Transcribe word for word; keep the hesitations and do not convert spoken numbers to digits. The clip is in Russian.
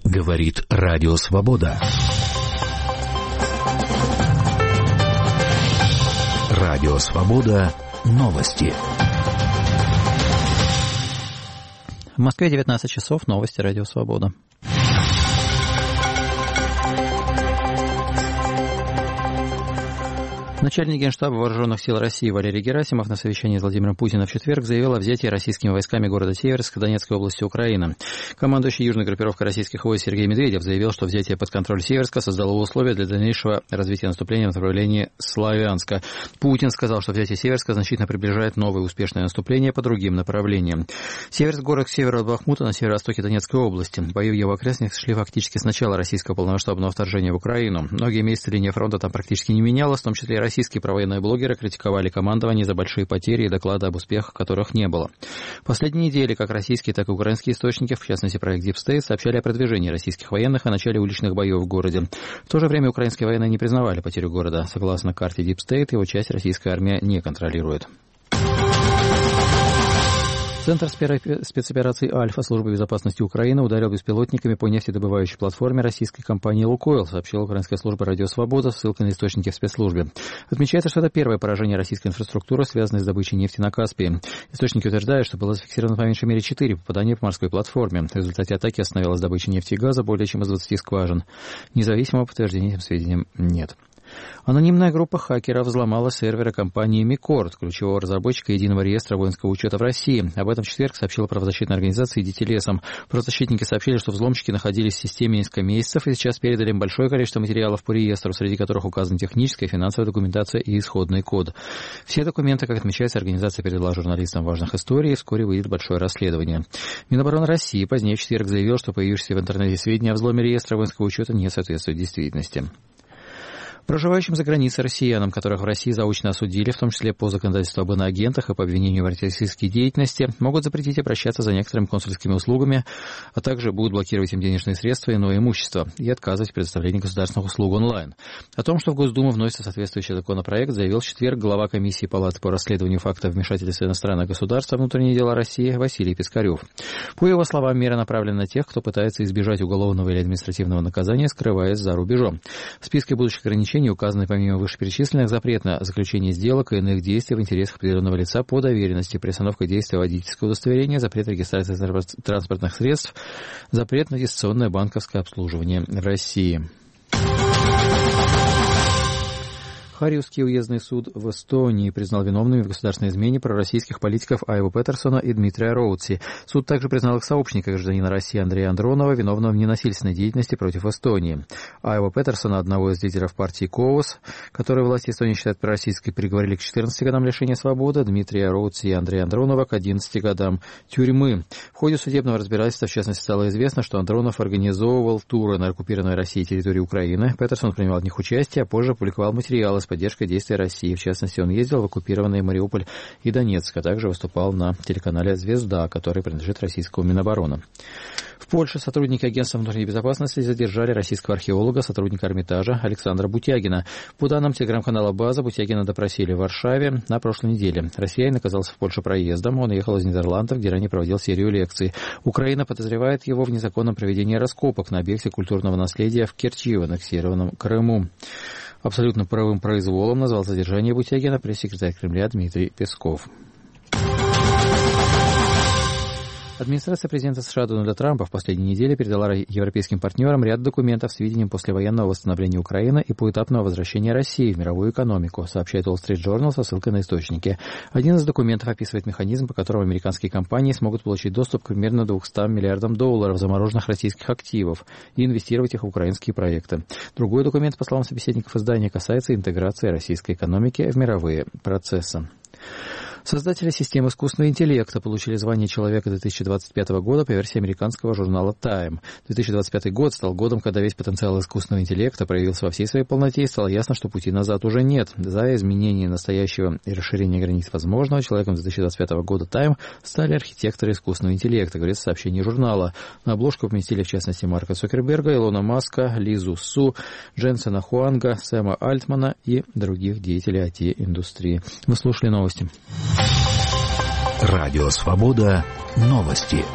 Говорит Радио Свобода. Радио Свобода. Новости. В Москве девятнадцать часов. Новости Радио Свобода. Начальник Генштаба Вооруженных сил России Валерий Герасимов на совещании с Владимиром Путиным в четверг заявил о взятии российскими войсками города Северск Донецкой области Украины. Командующий южной группировкой российских войск Сергей Медведев заявил, что взятие под контроль Северска создало условия для дальнейшего развития наступления в направлении Славянска. Путин сказал, что взятие Северска значительно приближает новое успешное наступление по другим направлениям. Северск – город к северу от Бахмута на северо-востоке Донецкой области. Бои в его окрестностях шли фактически с начала российского полномасштабного вторжения в Украину. Многие месяцы линия фронта там практически не менялась, в том числе и российские провоенные блогеры критиковали командование за большие потери и доклады об успехах, которых не было. В последние недели как российские, так и украинские источники, в частности проект Deep State, сообщали о продвижении российских военных и начале уличных боев в городе. В то же время украинские военные не признавали потерю города. Согласно карте Deep State, его часть российская армия не контролирует. Центр спецопераций «Альфа» Службы безопасности Украины ударил беспилотниками по нефтедобывающей платформе российской компании «Лукойл», сообщила украинская служба «Радио Свобода» с ссылкой на источники в спецслужбе. Отмечается, что это первое поражение российской инфраструктуры, связанное с добычей нефти на Каспии. Источники утверждают, что было зафиксировано по меньшей мере четыре попадания по морской платформе. В результате атаки остановилась добыча нефти и газа более чем из двадцати скважин. Независимого подтверждения этим сведениям нет. Анонимная группа хакеров взломала серверы компании Микорд, ключевого разработчика единого реестра воинского учета в России. Об этом в четверг сообщила правозащитная организация «Идите лесом». Правозащитники сообщили, что взломщики находились в системе несколько месяцев и сейчас передали им большое количество материалов по реестру, среди которых указана техническая, финансовая документация и исходный код. Все документы, как отмечается, организация передала журналистам важных историй, и вскоре выйдет большое расследование. Минобороны России позднее в четверг заявил, что появившиеся в интернете сведения о взломе реестра воинского учета не соответствуют действительности. Проживающим за границей россиянам, которых в России заочно осудили, в том числе по законодательству об иноагентах и по обвинению в антироссийской деятельности, могут запретить обращаться за некоторыми консульскими услугами, а также будут блокировать им денежные средства и иное имущество и отказывать в предоставлении государственных услуг онлайн. О том, что в Госдуму вносится соответствующий законопроект, заявил в четверг глава комиссии Палаты по расследованию фактов вмешательства иностранных государств во внутренние дела России Василий Пискарев. По его словам, мера направлена на тех, кто пытается избежать уголовного или административного наказания, скрываясь за рубежом. В списке будущих ограничений указаны помимо вышеперечисленных запрет на заключение сделок и иных действий в интересах определенного лица по доверенности, приостановка действия водительского удостоверения, запрет регистрации транспортных средств, запрет на дистанционное банковское обслуживание в России. Харьковский уездный суд в Эстонии признал виновными в государственной измене пророссийских политиков Айву Петерсона и Дмитрия Роудси. Суд также признал их сообщника, гражданина России Андрея Андронова, виновного в ненасильственной деятельности против Эстонии. Айву Петерсона, одного из лидеров партии КООС, которую власти Эстонии считают пророссийской, приговорили к четырнадцати годам лишения свободы, Дмитрия Роудси и Андрея Андронова к одиннадцати годам тюрьмы. В ходе судебного разбирательства, в частности, стало известно, что Андронов организовывал туры на оккупированной Россией территории Украины. Петерсон принимал в них участие, а позже публиковал материалы с поддержкой действий России. В частности, он ездил в оккупированные Мариуполь и Донецк, а также выступал на телеканале «Звезда», который принадлежит российскому Минобороны. В Польше сотрудники Агентства внутренней безопасности задержали российского археолога, сотрудника Эрмитажа Александра Бутягина. По данным телеграм-канала «База», Бутягина допросили в Варшаве на прошлой неделе. Россиянин оказался в Польше проездом. Он ехал из Нидерландов, где ранее проводил серию лекций. Украина подозревает его в незаконном проведении раскопок на объекте культурного наследия в Керчи, в аннексированном Крыму. Абсолютно правым произволом назвал задержание Бутягина пресс-секретарь Кремля Дмитрий Песков. Администрация президента США Дональда Трампа в последние недели передала европейским партнерам ряд документов с видением послевоенного восстановления Украины и поэтапного возвращения России в мировую экономику, сообщает Wall Street Journal со ссылкой на источники. Один из документов описывает механизм, по которому американские компании смогут получить доступ к примерно двумстам миллиардам долларов замороженных российских активов и инвестировать их в украинские проекты. Другой документ, по словам собеседников издания, касается интеграции российской экономики в мировые процессы. Создатели системы искусственного интеллекта получили звание Человека две тысячи двадцать пятого года по версии американского журнала Time. две тысячи двадцать пятый год стал годом, когда весь потенциал искусственного интеллекта проявился во всей своей полноте, и стало ясно, что пути назад уже нет. За изменение настоящего и расширение границ возможного Человеком две тысячи двадцать пятого года Time стали архитекторы искусственного интеллекта, говорится в сообщении журнала. На обложку поместили, в частности, Марка Цукерберга, Илона Маска, Лизу Су, Дженсена Хуанга, Сэма Альтмана и других деятелей ай ти-индустрии. Вы слушали новости. Радио Свобода. Новости.